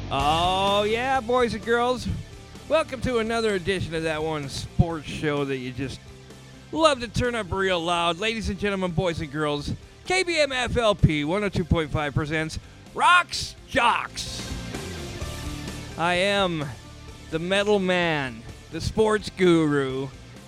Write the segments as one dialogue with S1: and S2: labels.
S1: Oh, yeah, boys and girls. Welcome to another edition of that one sports show that you just love to turn up real loud. Ladies and gentlemen, boys and girls, KBM FLP 102.5 presents Rocks Jocks. I am the metal man, the sports guru,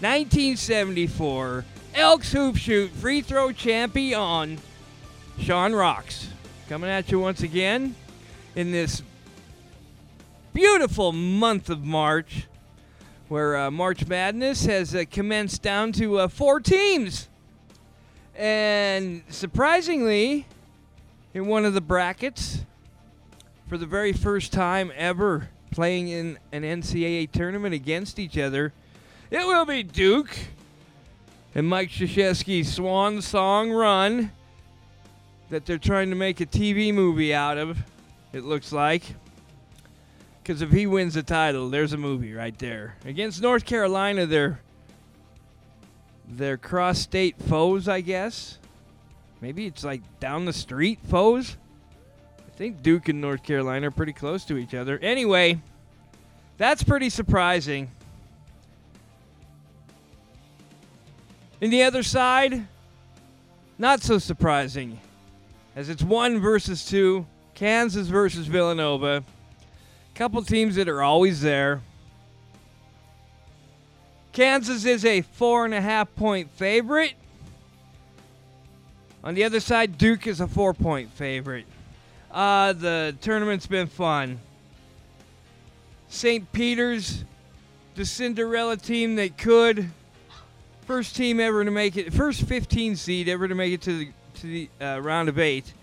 S1: 1974 Elks Hoop Shoot free throw champion, Sean Rocks. Coming at you once again in this beautiful month of March, where March Madness has commenced down to 4 teams. And surprisingly, in one of the brackets, for the very first time ever playing in an NCAA tournament against each other, it will be Duke and Mike Krzyzewski's swan song run that they're trying to make a TV movie out of, it looks like. Because if he wins the title, there's a movie right there. Against North Carolina, they're cross-state foes, I guess. Maybe it's like down the street foes. I think Duke and North Carolina are pretty close to each other. Anyway, that's pretty surprising. In the other side, not so surprising, as it's 1 versus 2, Kansas versus Villanova. Couple teams that are always there. Kansas is a 4.5-point favorite. On the other side, Duke is a 4-point favorite. The tournament's been fun. St. Peter's, the Cinderella team that could. First team ever to make it, first 15 seed ever to make it to the round of 8.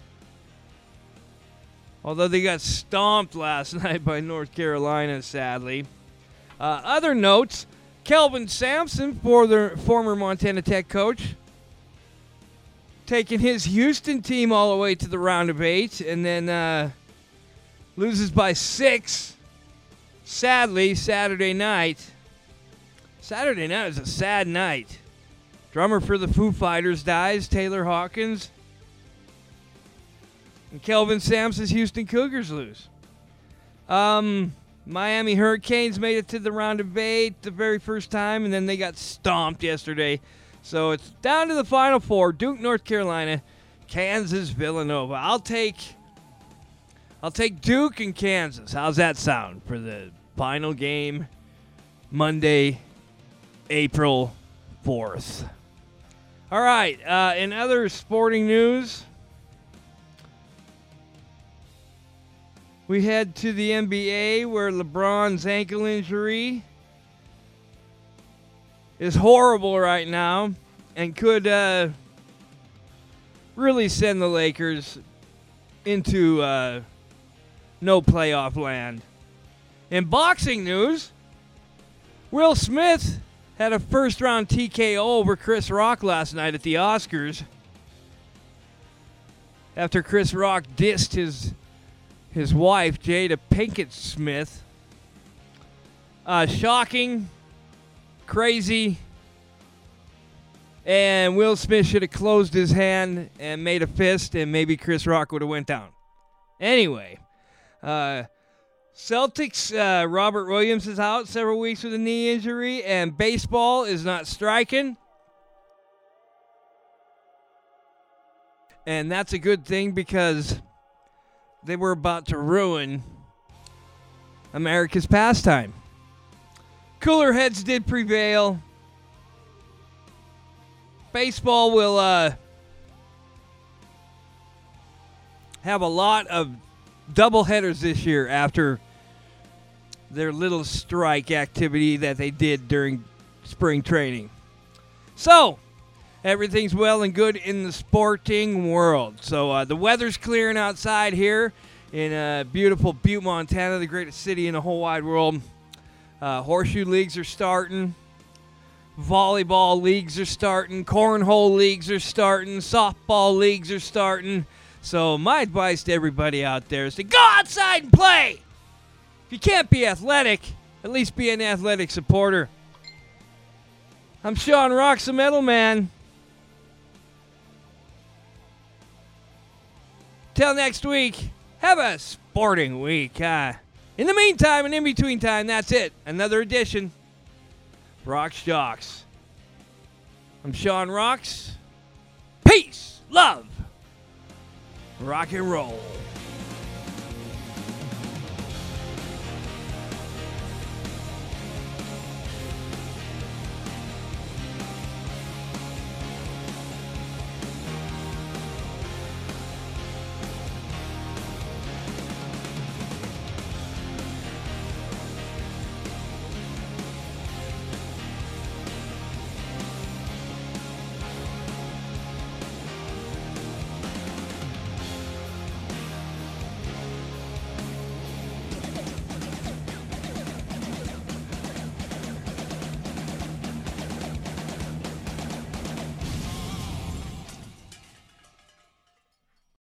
S1: Although they got stomped last night by North Carolina, sadly. Other notes, Kelvin Sampson, former Montana Tech coach, taking his Houston team all the way to the round of 8, and then loses by 6, sadly, Saturday night. Saturday night is a sad night. Drummer for the Foo Fighters dies, Taylor Hawkins. And Kelvin Sampson's Houston Cougars lose. Miami Hurricanes made it to the round of 8 the very first time, and then they got stomped yesterday. So it's down to the Final Four: Duke, North Carolina, Kansas, Villanova. I'll take Duke and Kansas. How's that sound for the final game, Monday, April 4th? All right, in other sporting news, we head to the NBA, where LeBron's ankle injury is horrible right now and could really send the Lakers into no playoff land. In boxing news, Will Smith had a first-round TKO over Chris Rock last night at the Oscars after Chris Rock dissed his wife, Jada Pinkett Smith. Shocking, crazy, and Will Smith should have closed his hand and made a fist, and maybe Chris Rock would have went down. Anyway, Celtics, Robert Williams is out several weeks with a knee injury, and baseball is not striking. And that's a good thing, because they were about to ruin America's pastime. Cooler heads did prevail. Baseball will have a lot of doubleheaders this year after their little strike activity that they did during spring training. So, everything's well and good in the sporting world. So the weather's clearing outside here in beautiful Butte, Montana, the greatest city in the whole wide world. Horseshoe leagues are starting. Volleyball leagues are starting. Cornhole leagues are starting. Softball leagues are starting. So my advice to everybody out there is to go outside and play. If you can't be athletic, at least be an athletic supporter. I'm Sean Rocks, the Metal Man. Till next week, Have a sporting week. In the meantime and in between time, that's it. Another edition of Rocks Jocks. I'm Sean Rocks. Peace, love, rock and roll.